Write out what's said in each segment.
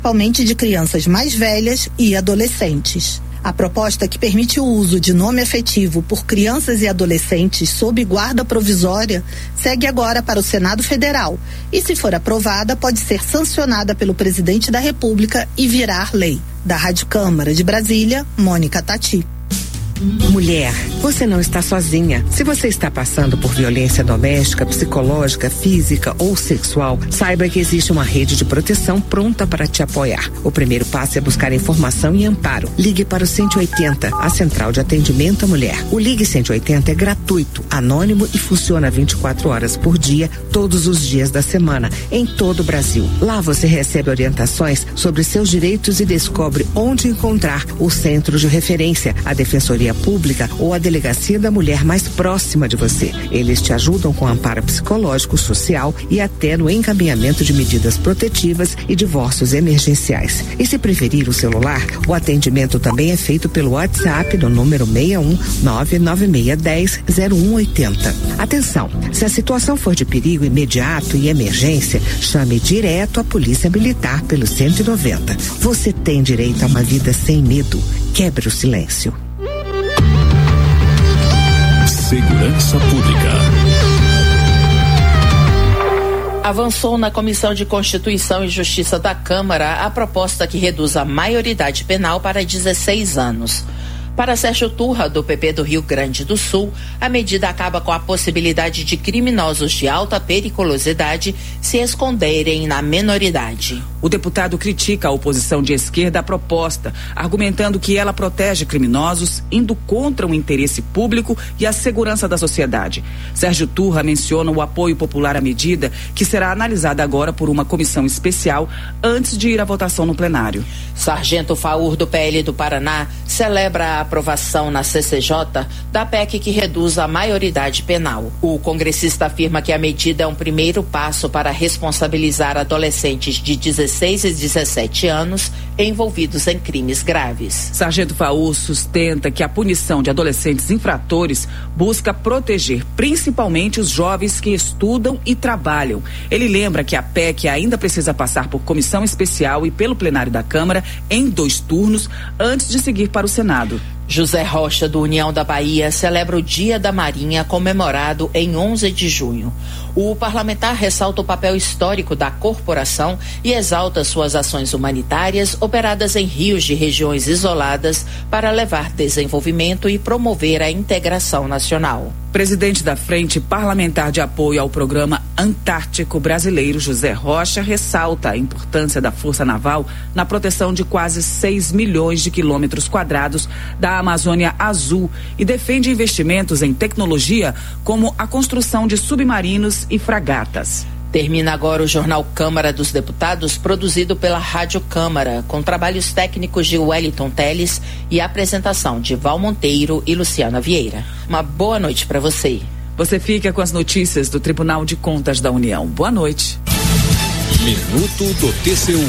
principalmente de crianças mais velhas e adolescentes. A proposta que permite o uso de nome afetivo por crianças e adolescentes sob guarda provisória segue agora para o Senado Federal e, se for aprovada, pode ser sancionada pelo presidente da República e virar lei. Da Rádio Câmara de Brasília, Mônica Tati. Mulher, você não está sozinha. Se você está passando por violência doméstica, psicológica, física ou sexual, saiba que existe uma rede de proteção pronta para te apoiar. O primeiro passo é buscar informação e amparo. Ligue para o 180, a Central de Atendimento à Mulher. O Ligue 180 é gratuito, anônimo e funciona 24 horas por dia, todos os dias da semana, em todo o Brasil. Lá você recebe orientações sobre seus direitos e descobre onde encontrar o centro de referência, a Defensoria Pública ou a Delegacia da Mulher mais próxima de você. Eles te ajudam com amparo psicológico, social e até no encaminhamento de medidas protetivas e divórcios emergenciais. E se preferir o celular, o atendimento também é feito pelo WhatsApp no número 61 99610 0180. Atenção, se a situação for de perigo imediato e emergência, chame direto a Polícia Militar pelo 190. Você tem direito a uma vida sem medo. Quebre o silêncio. Segurança Pública. Avançou na Comissão de Constituição e Justiça da Câmara a proposta que reduz a maioridade penal para 16 anos. Para Sérgio Turra, do PP do Rio Grande do Sul, a medida acaba com a possibilidade de criminosos de alta periculosidade se esconderem na menoridade. O deputado critica a oposição de esquerda à proposta, argumentando que ela protege criminosos, indo contra o interesse público e a segurança da sociedade. Sérgio Turra menciona o apoio popular à medida, que será analisada agora por uma comissão especial antes de ir à votação no plenário. Sargento Faur, do PL do Paraná, celebra a aprovação na CCJ da PEC que reduz a maioridade penal. O congressista afirma que a medida é um primeiro passo para responsabilizar adolescentes de 16 e 17 anos envolvidos em crimes graves. Sargento Faur sustenta que a punição de adolescentes infratores busca proteger principalmente os jovens que estudam e trabalham. Ele lembra que a PEC ainda precisa passar por comissão especial e pelo plenário da Câmara em 2 turnos antes de seguir para o Senado. José Rocha, do União da Bahia, celebra o Dia da Marinha, comemorado em 11 de junho. O parlamentar ressalta o papel histórico da corporação e exalta suas ações humanitárias operadas em rios de regiões isoladas para levar desenvolvimento e promover a integração nacional. Presidente da Frente Parlamentar de Apoio ao Programa Antártico Brasileiro, José Rocha, ressalta a importância da Força Naval na proteção de quase 6 milhões de quilômetros quadrados da Amazônia Azul e defende investimentos em tecnologia como a construção de submarinos e fragatas. Termina agora o Jornal Câmara dos Deputados, produzido pela Rádio Câmara, com trabalhos técnicos de Wellington Teles e apresentação de Val Monteiro e Luciana Vieira. Uma boa noite para você. Você fica com as notícias do Tribunal de Contas da União. Boa noite. Minuto do TCU.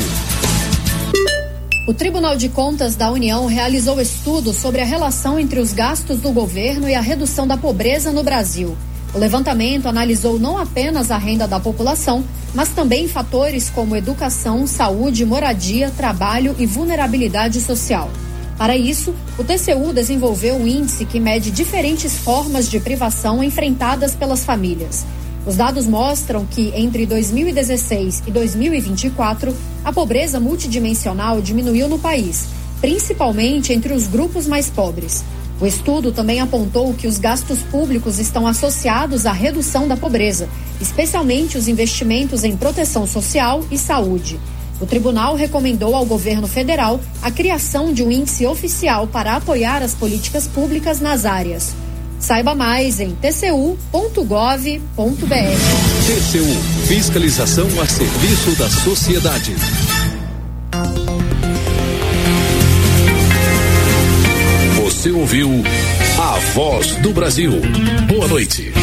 O Tribunal de Contas da União realizou estudo sobre a relação entre os gastos do governo e a redução da pobreza no Brasil. O levantamento analisou não apenas a renda da população, mas também fatores como educação, saúde, moradia, trabalho e vulnerabilidade social. Para isso, o TCU desenvolveu um índice que mede diferentes formas de privação enfrentadas pelas famílias. Os dados mostram que, entre 2016 e 2024, a pobreza multidimensional diminuiu no país, principalmente entre os grupos mais pobres. O estudo também apontou que os gastos públicos estão associados à redução da pobreza, especialmente os investimentos em proteção social e saúde. O tribunal recomendou ao governo federal a criação de um índice oficial para apoiar as políticas públicas nas áreas. Saiba mais em tcu.gov.br. TCU, fiscalização a serviço da sociedade. Você ouviu A Voz do Brasil. Boa noite.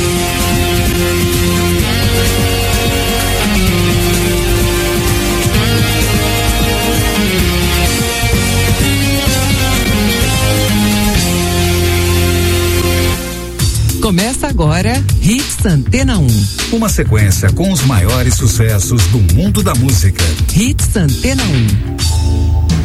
Começa agora. Agora, Hits Antena 1. Uma sequência com os maiores sucessos do mundo da música. Hits Antena 1.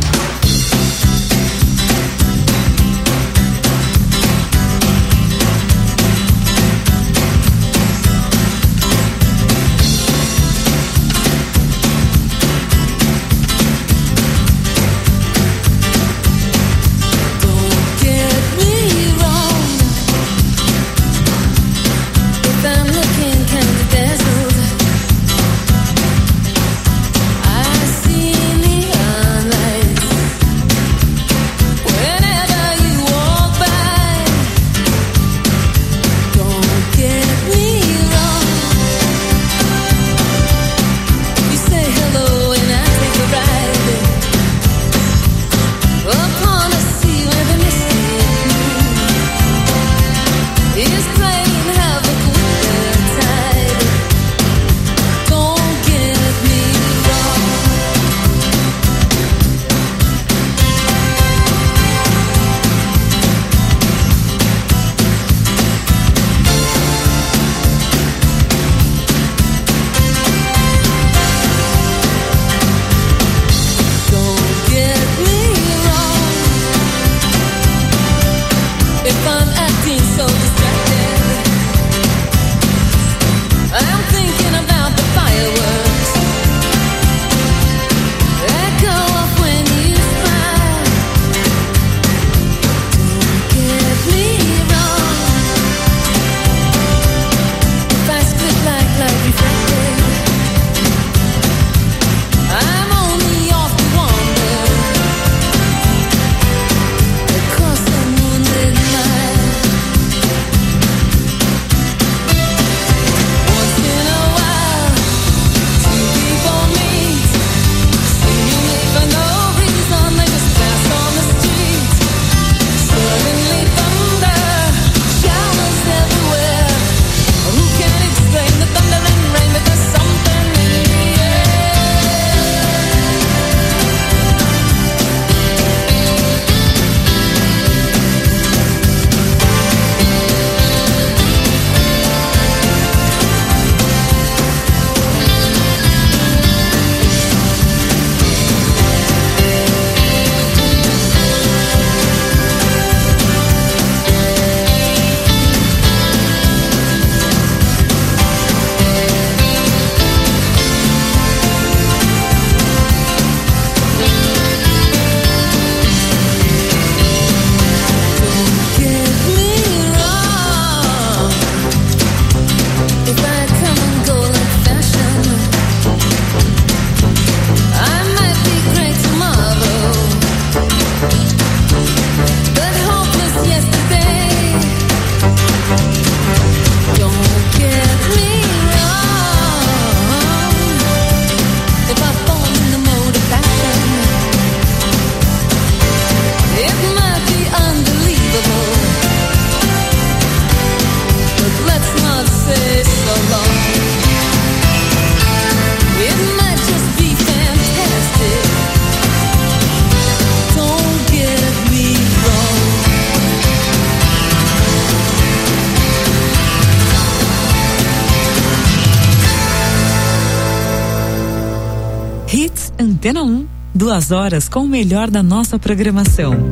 Antena 1, 2 horas com o melhor da nossa programação.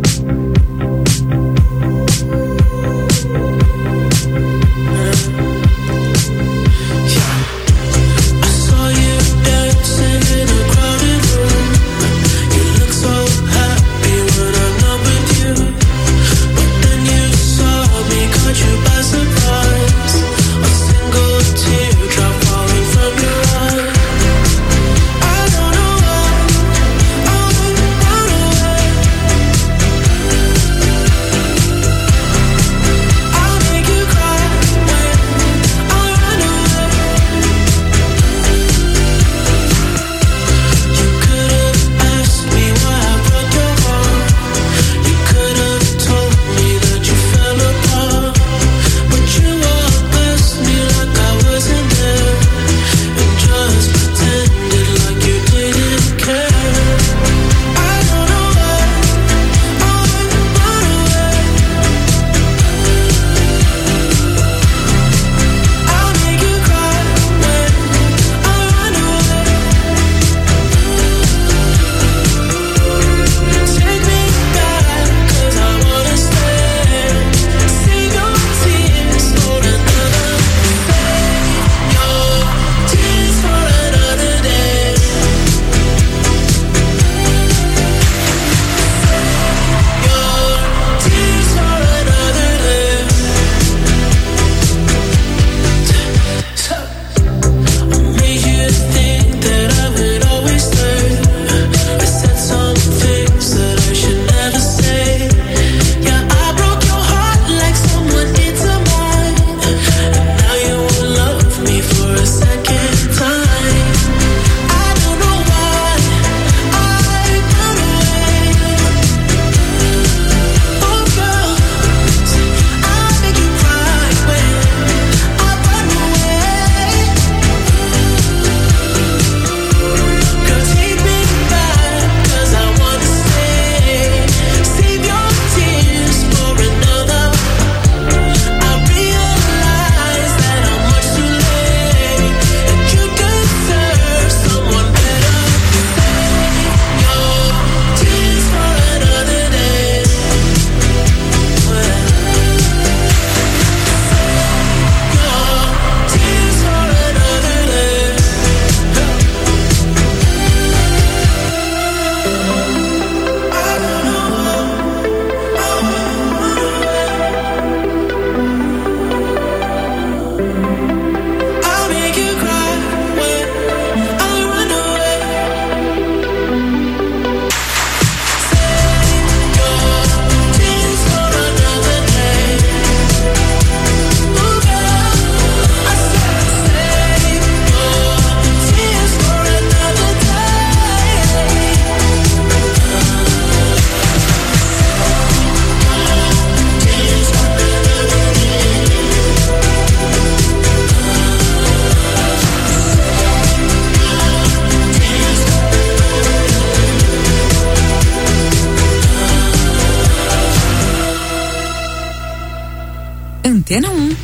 Antena 1.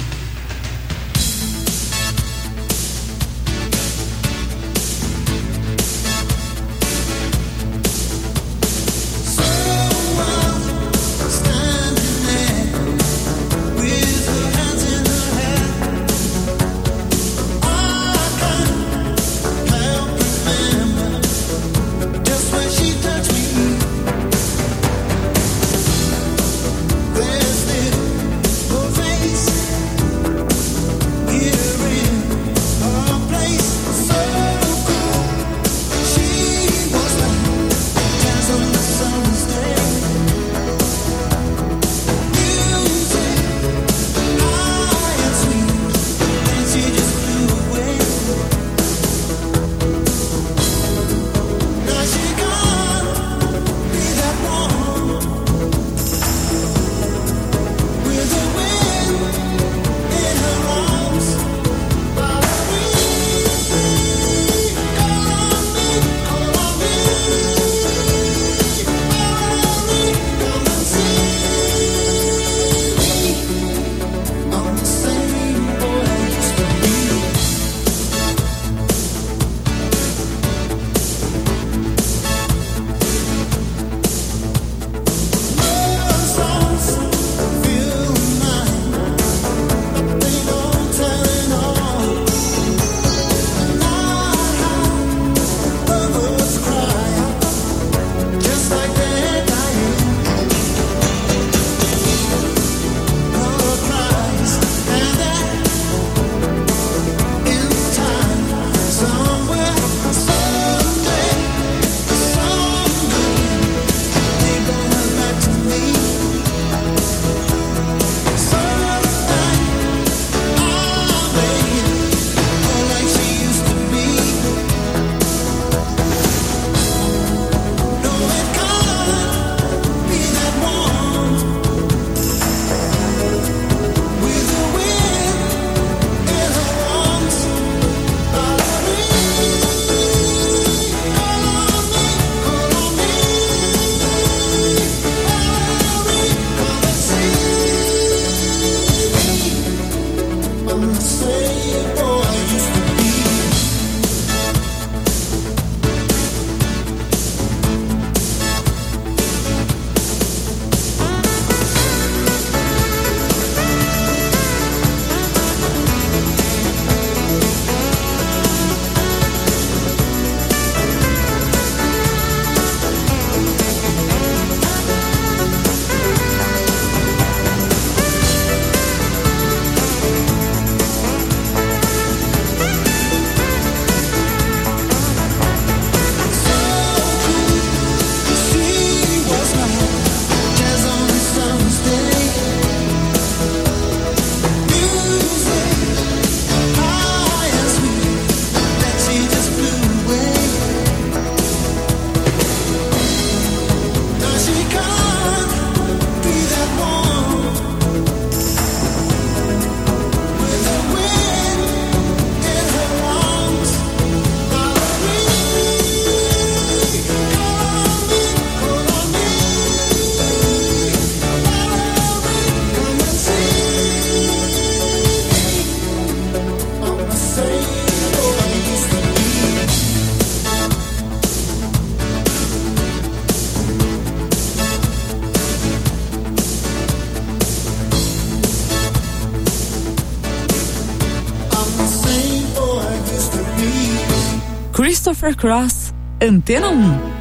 Christopher Cross, Antena 1.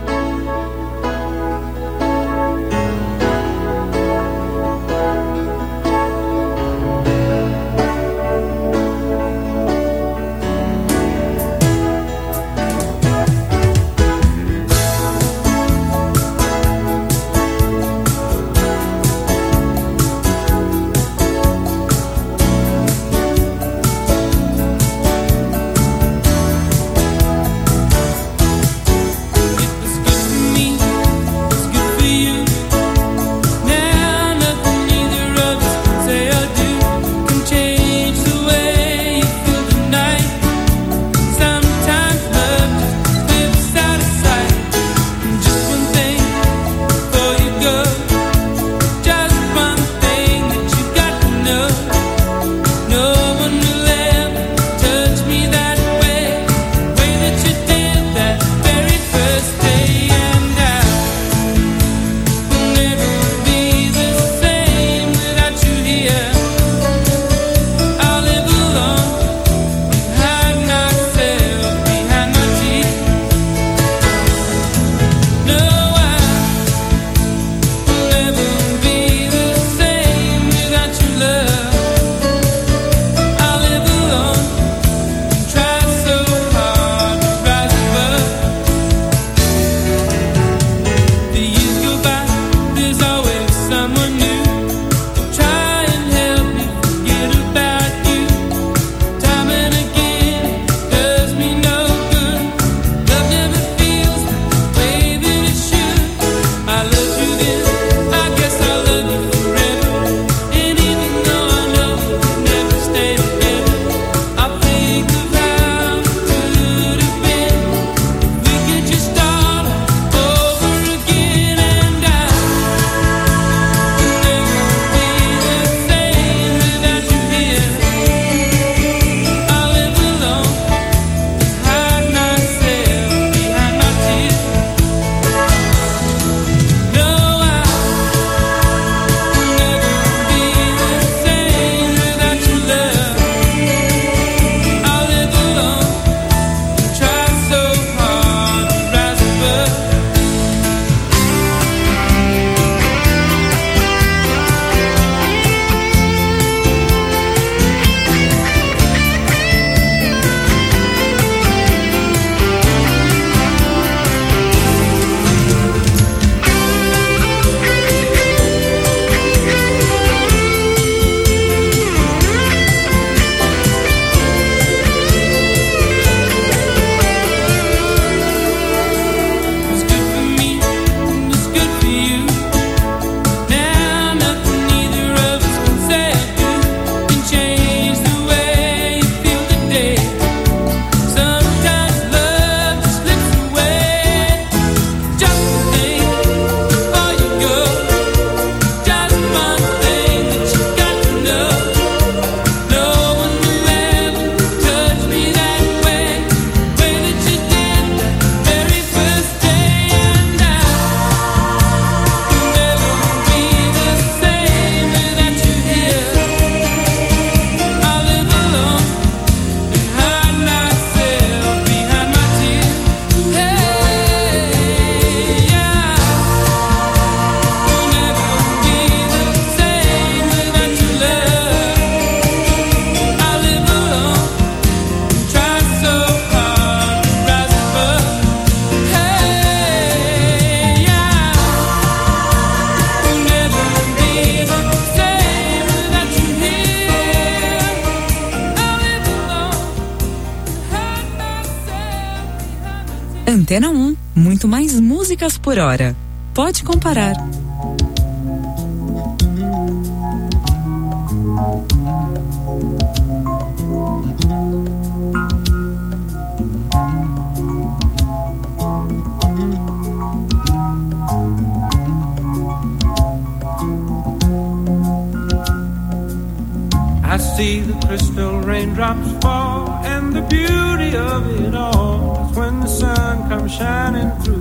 It was Antena 1, muito mais músicas por hora. Pode comparar. I see the crystal raindrops fall, and the beauty of it all is when the sun comes shining through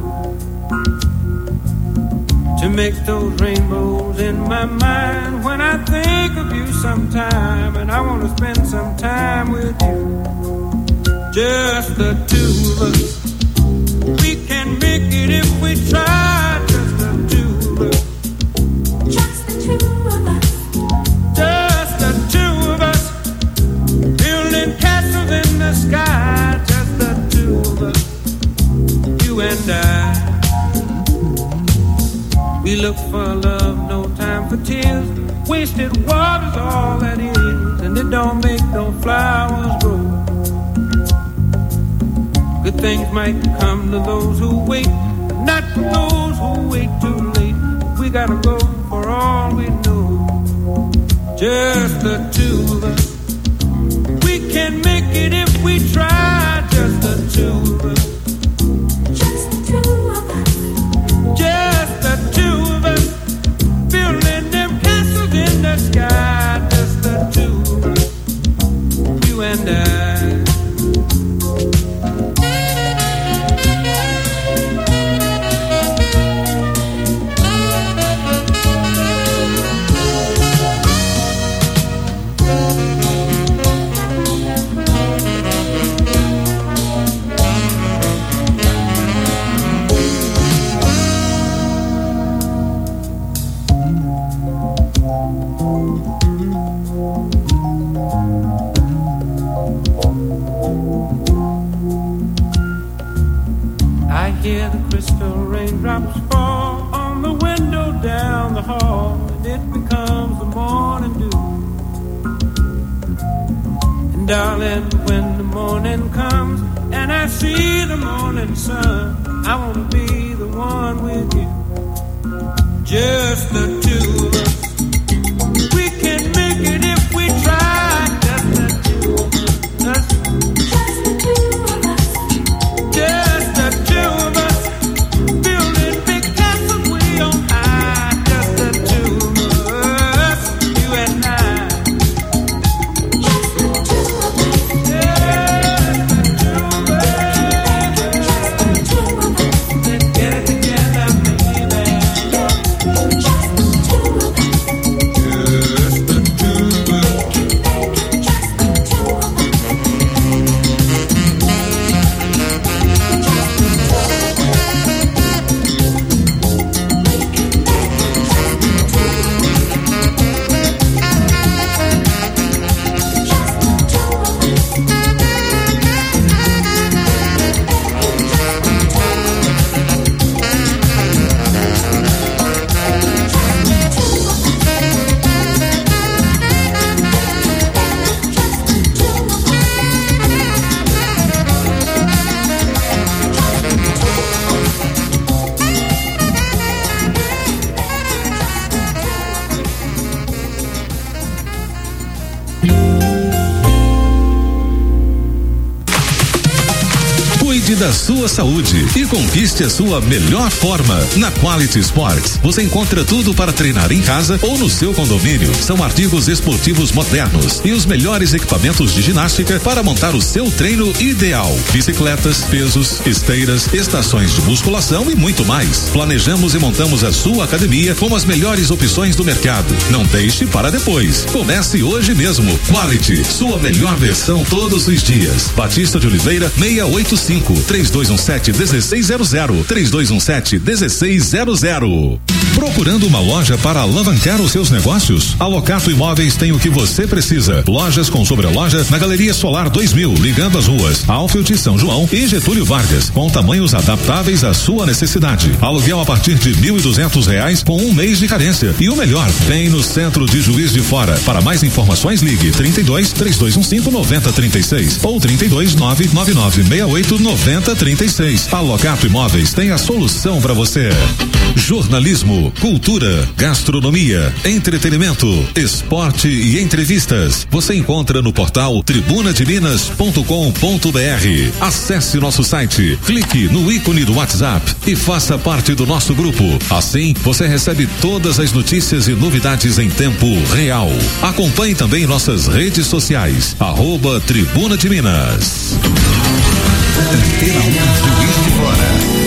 to make those rainbows in my mind. When I think of you sometime, and I want to spend some time with you, just the two of us. We can make it if we try, just the two of us. Just the two of us. Just the two of us, building castles in the sky. Just the two of us, you and I. We look for love, no time for tears. Wasted water's all that is, and it don't make no flowers grow. Good things might come to those who wait, but not for those who wait too late. We gotta go for all we know. Just the two of us. We can make it if we try. Just the two of us. Just the two of us. Just the two of us. Building them castles in the sky. Just the two of us. You and I. I hear the crystal raindrops fall on the window down the hall, and it becomes the morning dew. And darling, when the morning comes and I see the morning sun, I want to be the one with you. Just the two of us. We can make it if we try. Just the two of us. Just the two of us. Just the two of us. Building big castles way on high. Just the two of us. You and I. Just the two of us. Just the two of us. Just the two of us. Let's get it together, baby. Just the two of us. Just the two of us. Just the two of us. Cuide da sua saúde e conquiste a sua melhor forma. Na Quality Sports, você encontra tudo para treinar em casa ou no seu condomínio. São artigos esportivos modernos e os melhores equipamentos de ginástica para montar o seu treino ideal. Bicicletas, pesos, esteiras, estações de musculação e muito mais. Planejamos e montamos a sua academia com as melhores opções do mercado. Não deixe para depois. Comece hoje mesmo. Quality, sua melhor versão todos os dias. Batista de Oliveira, 685, 3217-1600, 3217-1600. Procurando uma loja para alavancar os seus negócios? A Locato Imóveis tem o que você precisa. Lojas com sobreloja na Galeria Solar 2000, ligando as ruas Alfield e São João e Getúlio Vargas, com tamanhos adaptáveis à sua necessidade. Aluguel a partir de R$1.200 com um mês de carência. E o melhor, bem no centro de Juiz de Fora. Para mais informações, ligue 32-3215-9036 ou 32-99968-9036. A Locato Imóveis tem a solução para você. Jornalismo, cultura, gastronomia, entretenimento, esporte e entrevistas. Você encontra no portal tribunademinas.com.br. Acesse nosso site, clique no ícone do WhatsApp e faça parte do nosso grupo. Assim, você recebe todas as notícias e novidades em tempo real. Acompanhe também nossas redes sociais, @Tribuna de Minas. Antena 1 Juiz de Fora.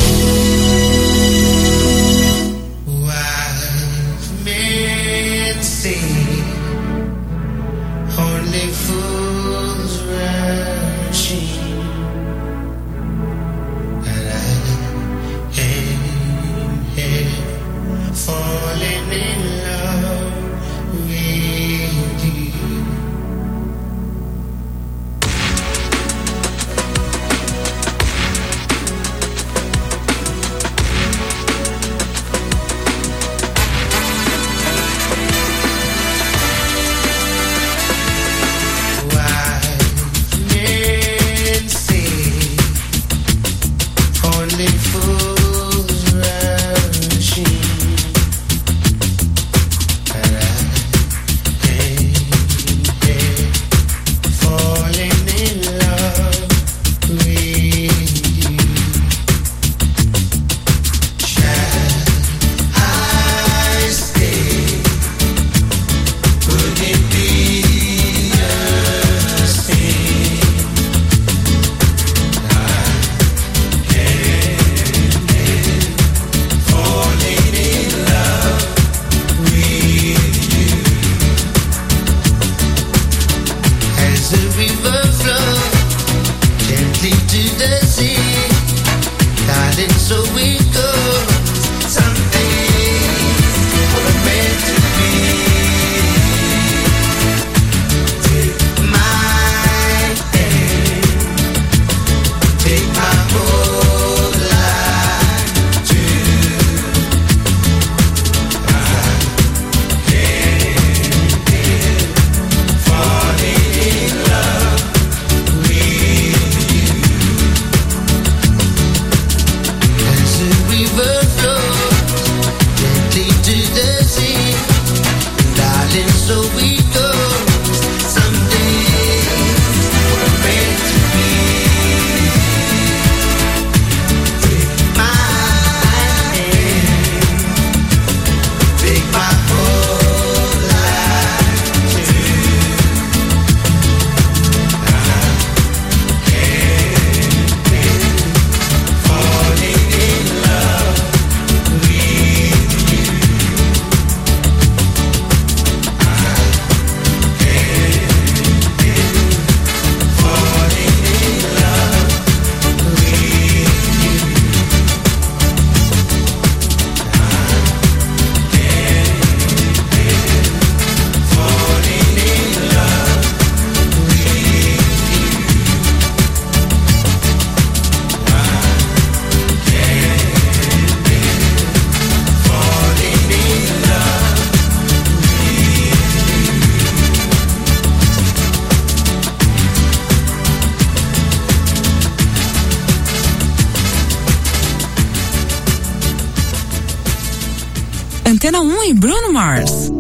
Antena 1 e Bruno Mars.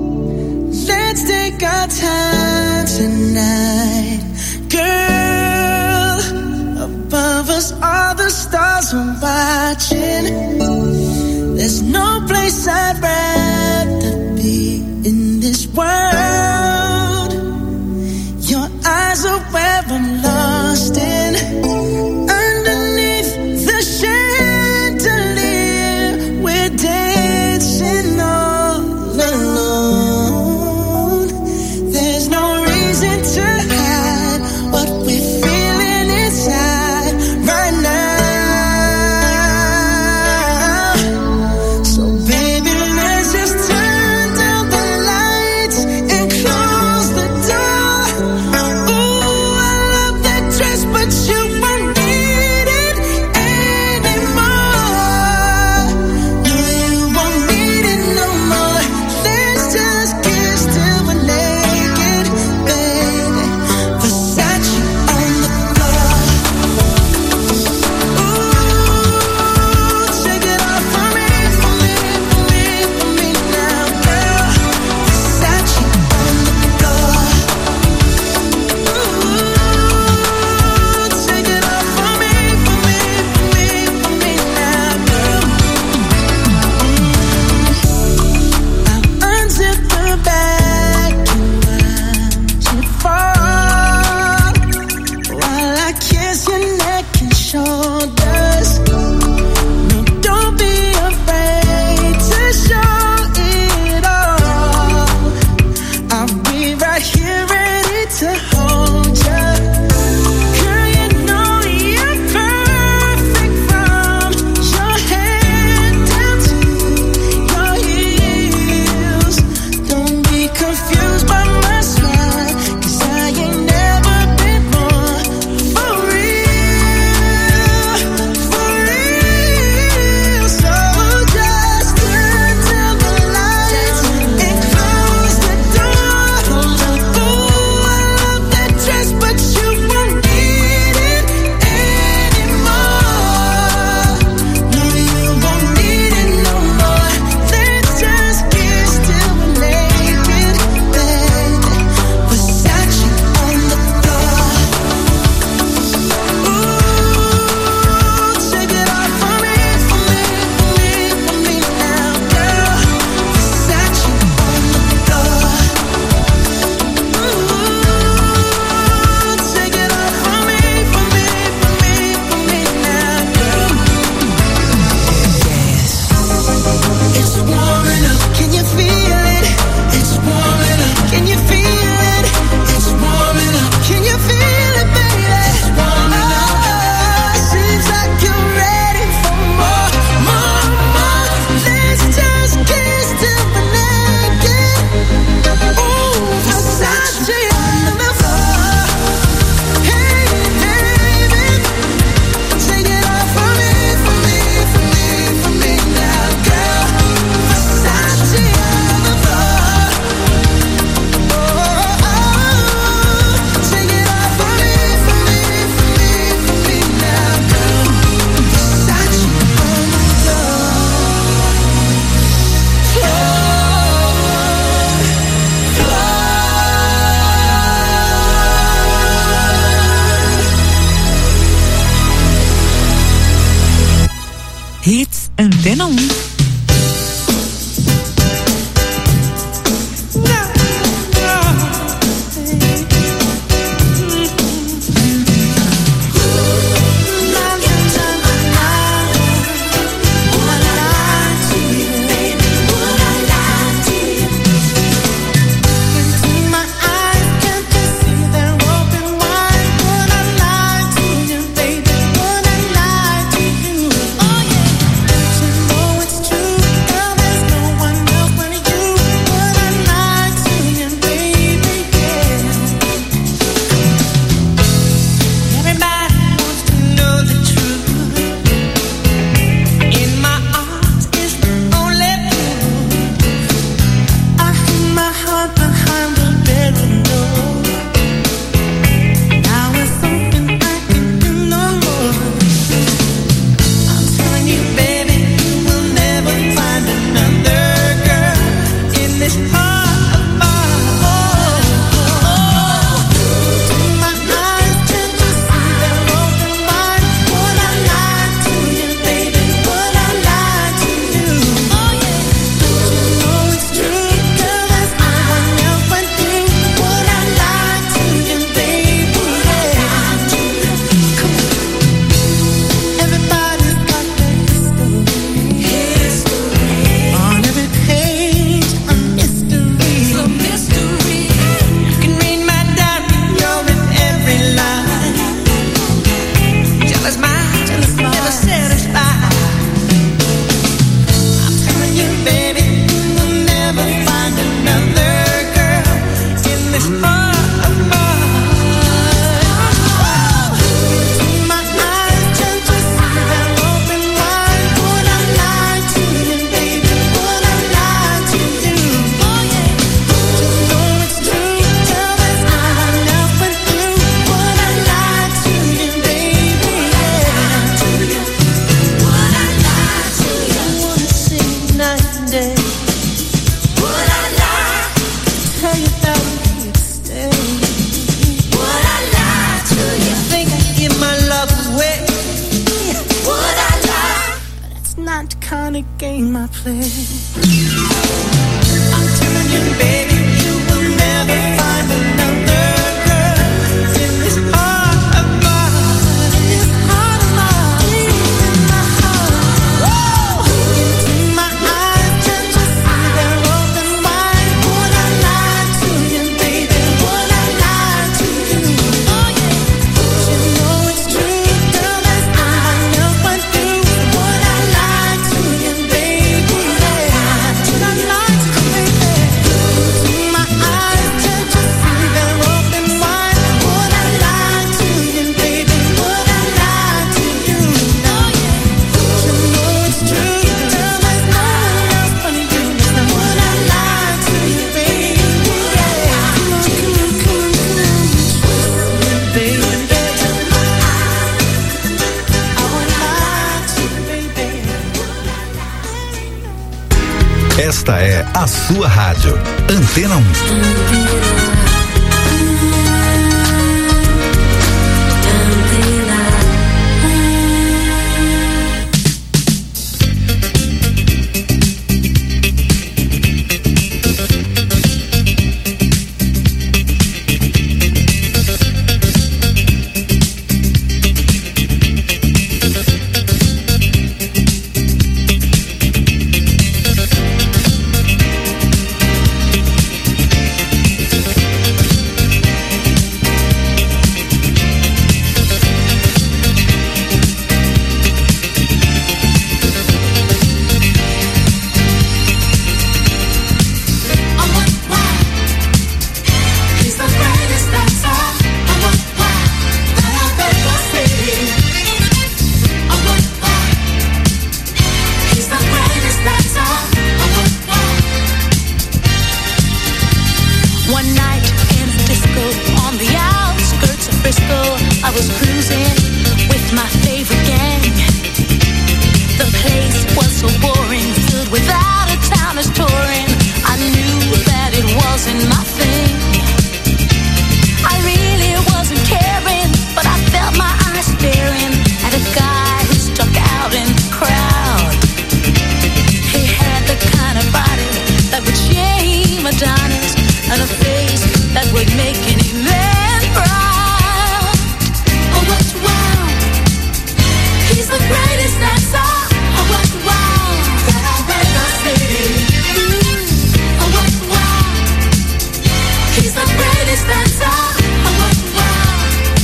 Let's take our time tonight, girl. Above us all the stars are watching. There's no place I'd rather be in this world. Your eyes are where I'm lost in. Underneath the chandelier, we're dancing all alone. There's no reason to hide what we're feeling inside right now. So baby, let's ain't my place. I'm telling you, baby, you will never find another girl in this heart of mine. In this heart of mine. In my heart. Into my eyes, can't you see they're open wide? Would I lie to you, baby? Would I lie to you? Oh yeah. You know it's true, girl, there's nobody else but you. Would I lie to you, baby? Would I lie to you, baby? Into my eyes, can't you see they're open wide? Would I lie to you, baby? Would I lie to you? Oh yeah. You know it's true, girl, there's nobody else but you. Would I lie to you, baby? Would I lie to you, baby? Esta é a sua rádio, Antena 1. One night in a disco on the outskirts of Frisco, I was cruising with my favorite gang. The place was so boring, filled with out-of-towners touring. I knew that it wasn't my thing. I really wasn't caring, but I felt my eyes staring at a guy who stuck out in the crowd. He had the kind of body that would shame Adonis, and a face that would make any man proud. Oh, what's wow? He's the greatest dancer. Oh, what's wow? That I've ever seen. Oh, what's wow? He's the greatest dancer. Oh, what's wow?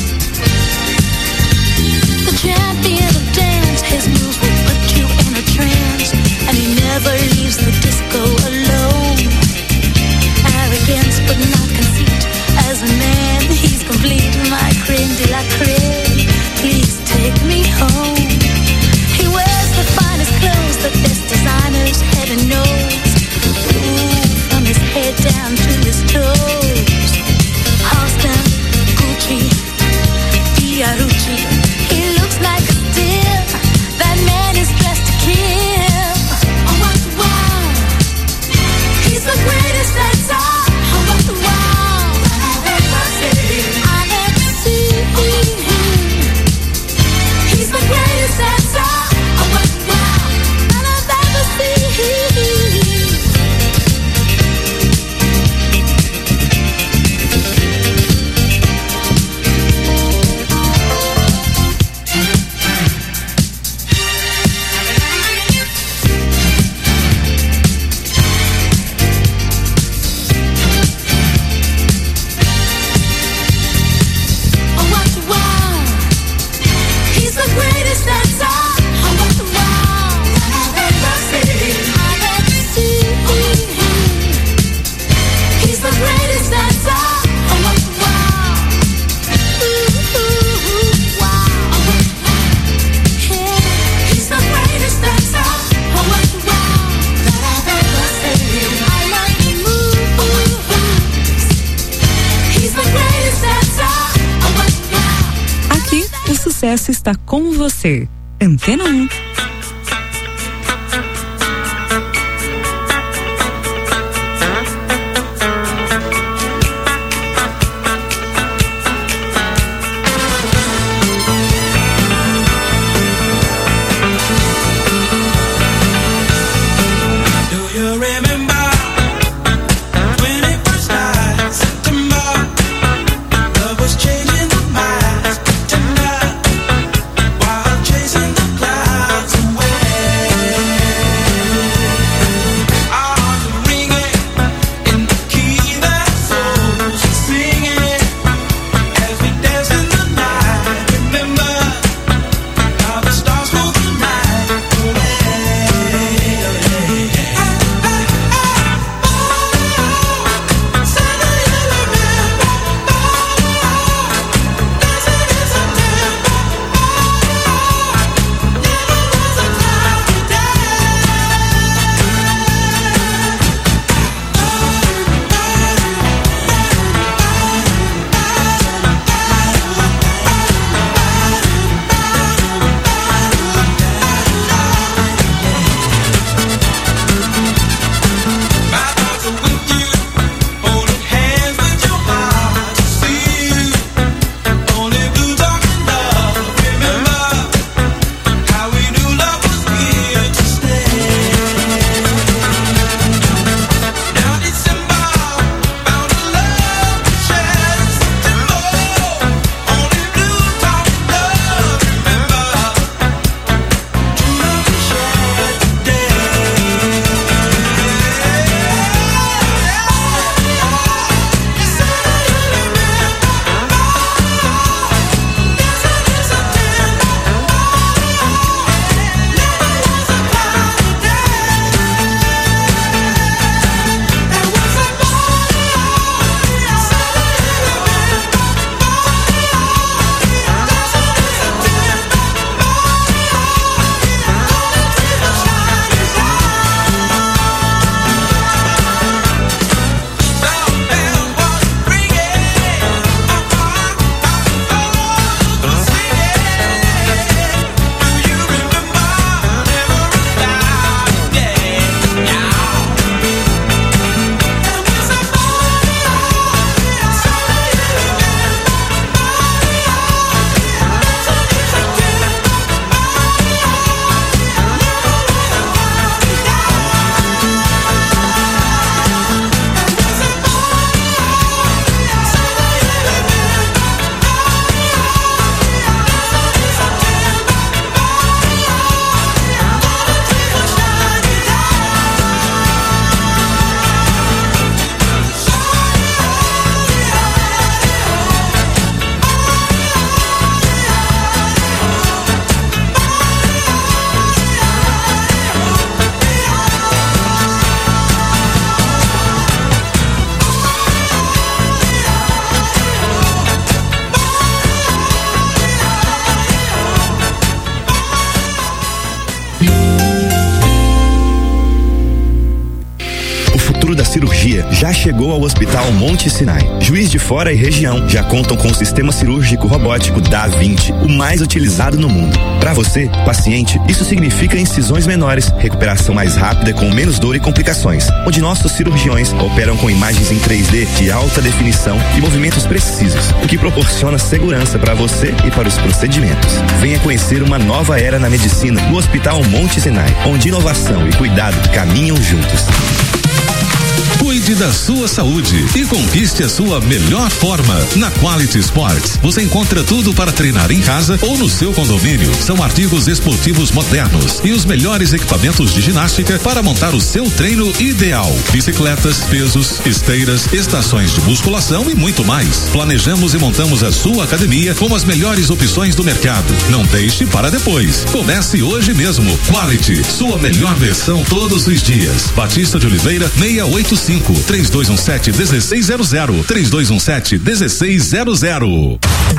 The champion of dance, his moves will put you in a trance, and he never leaves the disco alone. Arrogance but not conceit. As a man, he's complete. My creme de la creme. Please take me home. He wears the finest clothes, the best designers, heaven knows. Ooh, from his head down to his toes. Halston, Gucci, Fiorucci. He looks like a steal. That man is dressed to kill. Oh, what's wow? He's the greatest dancer. sucesso está com você. Antena 1. futuro da cirurgia já chegou ao Hospital Monte Sinai. Juiz de Fora e região já contam com o sistema cirúrgico robótico Da Vinci, o mais utilizado no mundo. Para você, paciente, isso significa incisões menores, recuperação mais rápida com menos dor e complicações, onde nossos cirurgiões operam com imagens em 3D de alta definição e movimentos precisos, o que proporciona segurança para você e para os procedimentos. Venha conhecer uma nova era na medicina no Hospital Monte Sinai, onde inovação e cuidado caminham juntos. Cuide da sua saúde e conquiste a sua melhor forma. Na Quality Sports, você encontra tudo para treinar em casa ou no seu condomínio. São artigos esportivos modernos e os melhores equipamentos de ginástica para montar o seu treino ideal. Bicicletas, pesos, esteiras, estações de musculação e muito mais. Planejamos e montamos a sua academia com as melhores opções do mercado. Não deixe para depois. Comece hoje mesmo. Quality, sua melhor versão todos os dias. Batista de Oliveira, 685. 3217-1600. 3217-1600.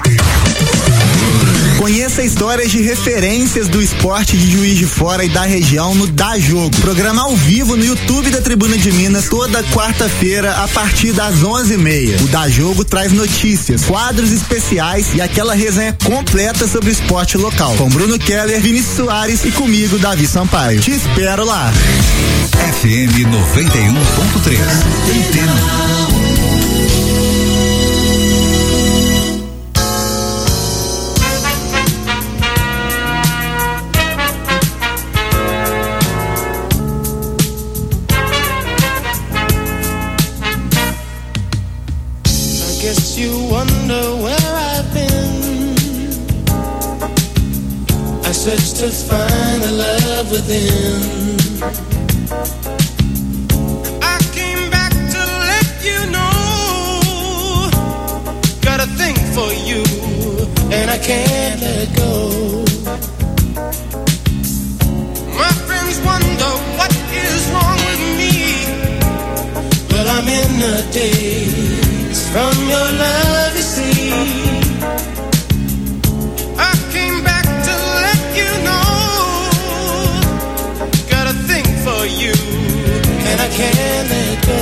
Conheça histórias de referências do esporte de Juiz de Fora e da região no Dá Jogo. Programa ao vivo no YouTube da Tribuna de Minas toda quarta-feira a partir das 11h30. O Dá Jogo traz notícias, quadros especiais e aquela resenha completa sobre o esporte local. Com Bruno Keller, Vinícius Soares e comigo, Davi Sampaio. Te espero lá. FM 91.3. Entenda. Guess you wonder where I've been. I searched to find the love within. I came back to let you know. Got a thing for you, and I can't let go. My friends wonder what is wrong with me. Well, I'm in a daze from your love, you see. I came back to let you know. Got a thing for you, and I can't let go.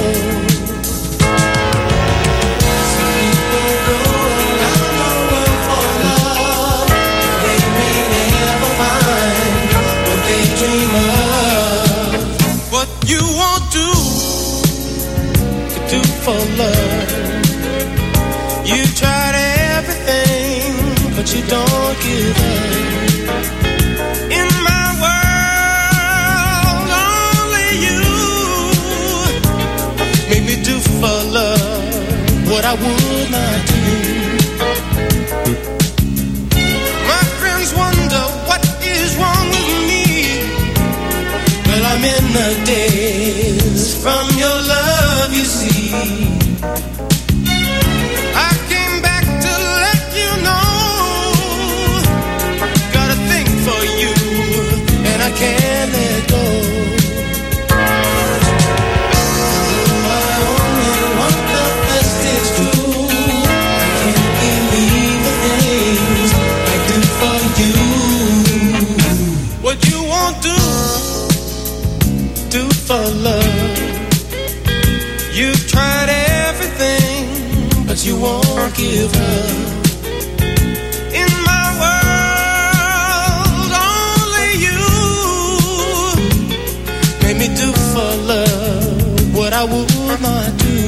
Some people go around the world for love. They may never find what they dream of. What you won't do to do for love. You tried everything, but you don't give up. In my world, only you make me do for love what I would not do. My friends wonder what is wrong with me. Well, I'm in the daze from your love, you see. I can't let go. I only want the best, it's true. I can't believe the things I do for you. What you won't do for love. You've tried everything, but you won't give up. In my world, make me do for love what I would not do.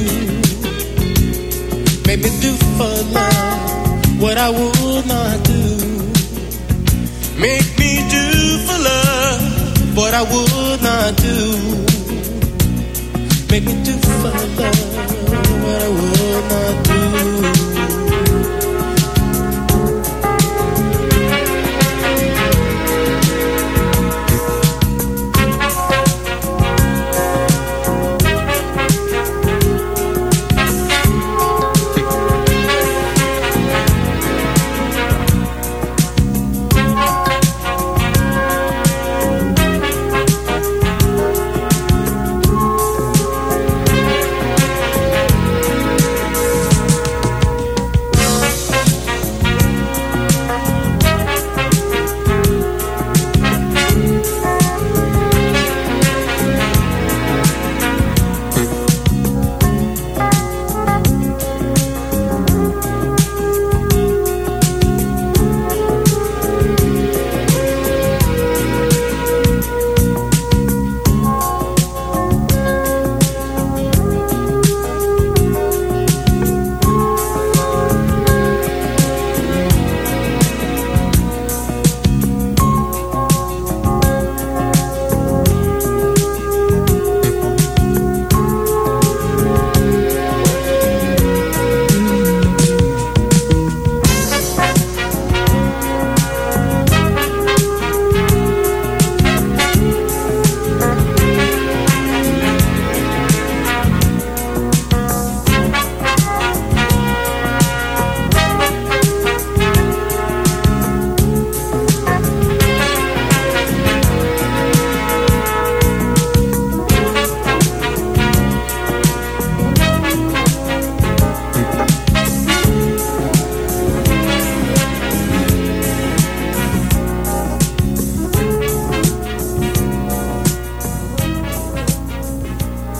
Make me do for love what I would not do. Make me do for love what I would not do. Make me do for love what I would not do.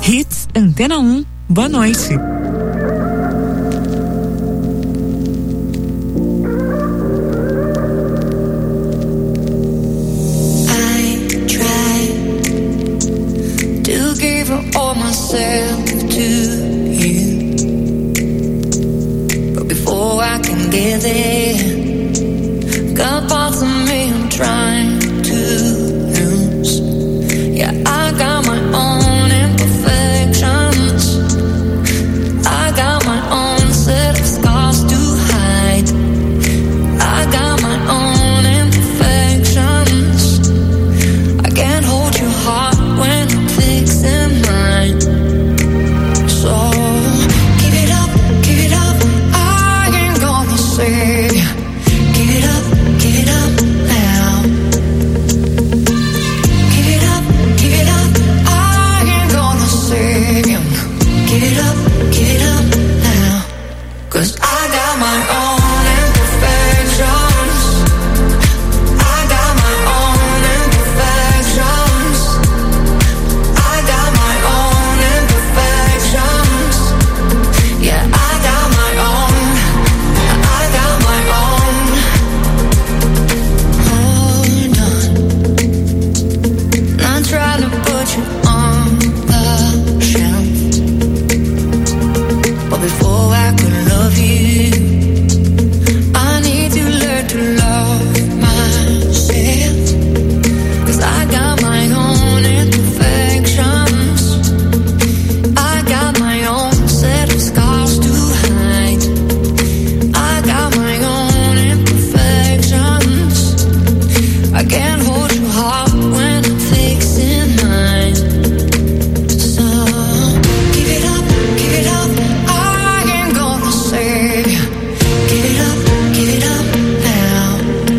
Hits Antena 1. Boa noite. All myself to you, but before I can get there, got parts of me I'm trying to lose. Yeah, I got my own imperfections, I got my own set of scars to hide, I got my own imperfections. I can't hold your heart when I'm fixing mine. So give it up, I ain't gonna say. Give it up now. Give it up, I ain't gonna say. Give it up now. 'Cause I got my own imperfections, I got my own imperfections, I got my own imperfections. Yeah, I got my own, I got my own. Hold on, not trying to put you on the shelf, but before I could love you, I need to learn to love myself. 'Cause I got my own imperfections, I got my own set of scars to hide, I got my own imperfections. I can't hold your heart when I'm fixing mine. So give it up, I ain't gonna say. Give it up now.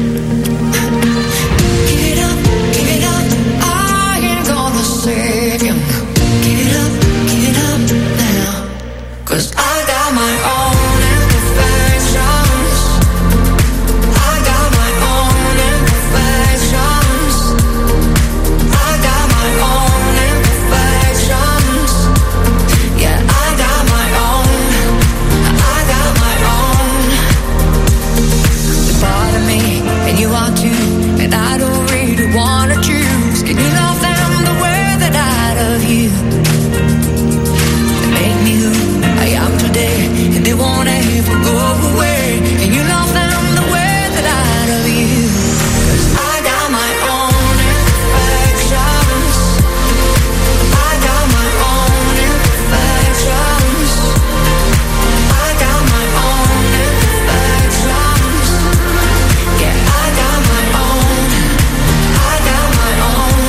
Give it up, I ain't gonna say. Give it up now. 'Cause I got my own imperfections, I got my own imperfections, I got my own imperfections. Yeah, I got my own, I got my own. You're part of me, and you are too, and I don't really wanna choose. Can you love them the way that I love you? They make me who I am today, and they won't ever go away. And you love them the way that I love you. 'Cause I got my own imperfections, I got my own imperfections, I got my own imperfections. Yeah, I got my own, I got my own.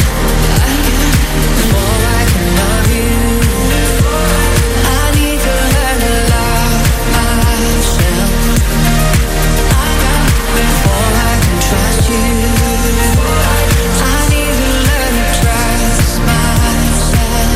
Before I can love you, I need to learn to love myself. Before I can trust you, I need to learn to trust myself.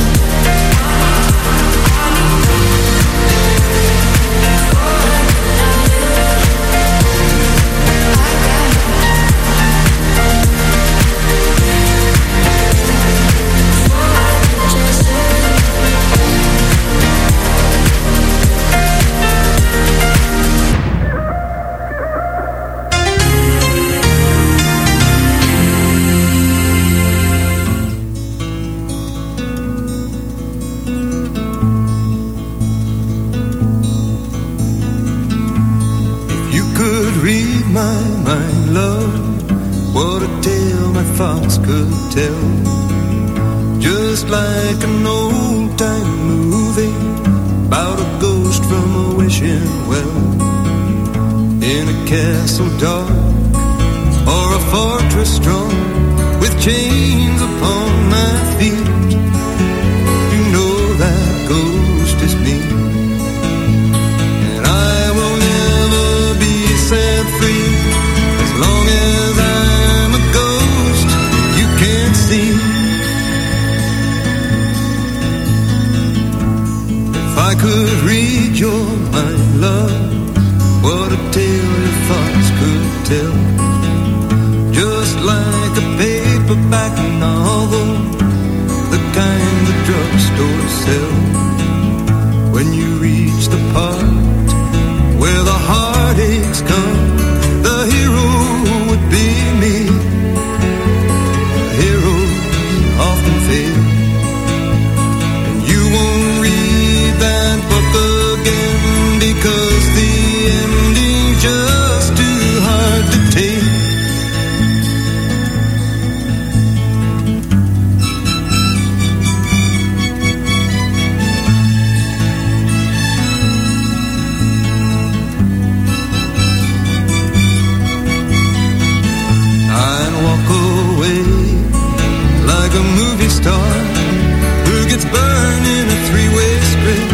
If you could read my mind, love, what a tale my thoughts could tell. Just like an old time movie about a ghost from a wishing well, in a castle dark or a fortress strong, with chains upon my feet. You know that ghost is me, and I will never be set free as long as I'm a ghost you can't see. If I could read your mind, love, what a tale your thoughts could tell. Just like a paperback novel, the kind the drugstore yourself when you reach the part where the heartaches come. The hero would be me. Heroes often fail, and you won't read that book again because the ending's just too hard to take. I'd walk away like a movie star who gets burned in a three-way script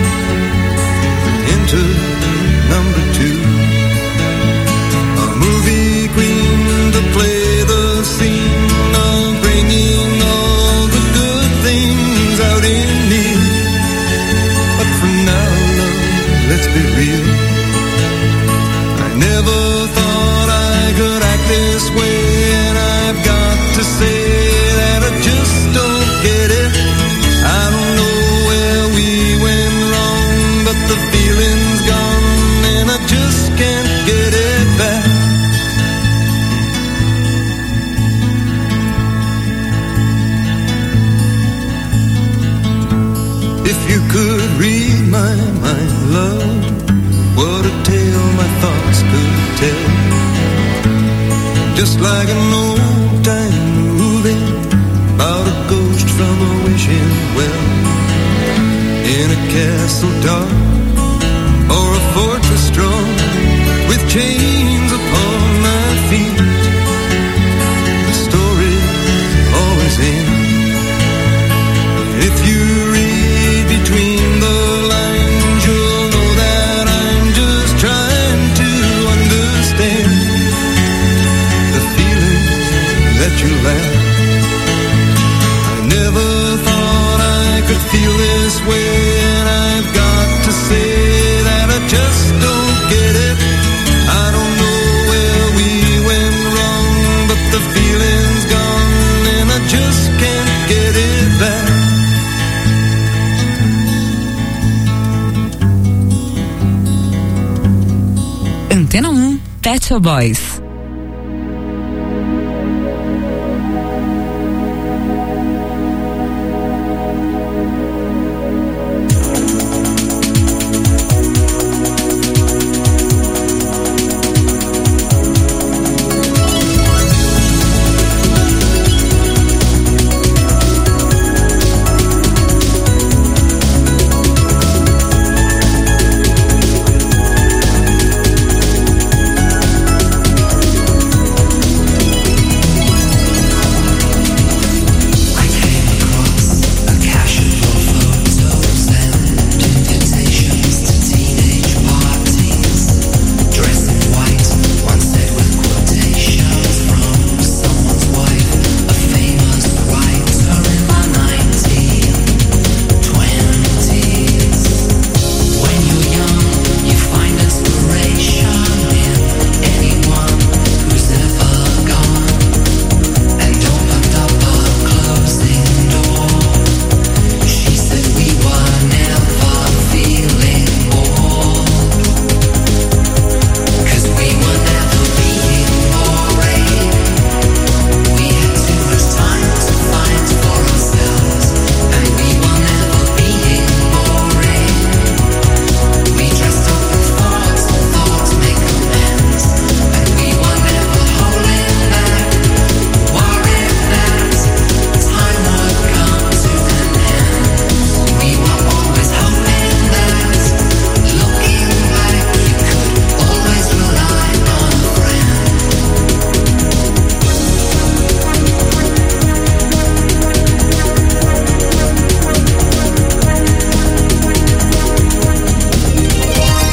into number two. A movie queen to play the scene of bringing all the good things out in me. But for now, love, let's be real. I never thought I could act this way, and I've got to say that I just don't get it. I don't know where we went wrong, but the feeling's gone, and I just can't get it back. If you could read my mind, love, what a tale my thoughts could tell. Just like an old-time movie about a ghost from a wishing well, in a castle dark or a fortress strong with chains upon my feet. The story always ends. If you read between the lines, you'll know that I'm just trying to understand the feelings that you lack. I never thought I could feel this way, and I've got to say that I just don't get it. I don't know where we went wrong, but the feeling's gone, and I just can't get it back. Antena 1, Pet Shop Boys.